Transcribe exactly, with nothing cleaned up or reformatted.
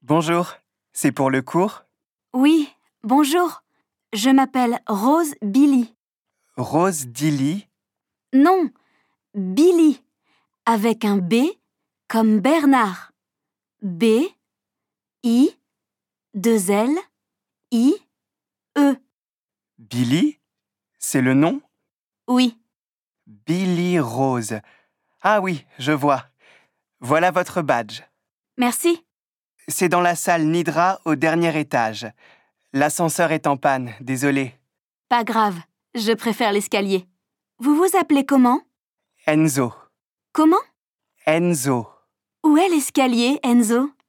Bonjour, c'est pour le cours? Oui, bonjour. Je m'appelle Rose Billy. Rose Dilly? Non, Billy, avec un B comme Bernard. B, I, deux L, I, E. Billy? C'est le nom? Oui, Billy Rose. Ah oui, je vois. Voilà votre badge. merci. C'est dans la salle Nidra au dernier étage. L'ascenseur est en panne, désolé. Pas grave, je préfère l'escalier. Vous vous appelez comment? Enzo. Comment? Enzo. Où est l'escalier, Enzo?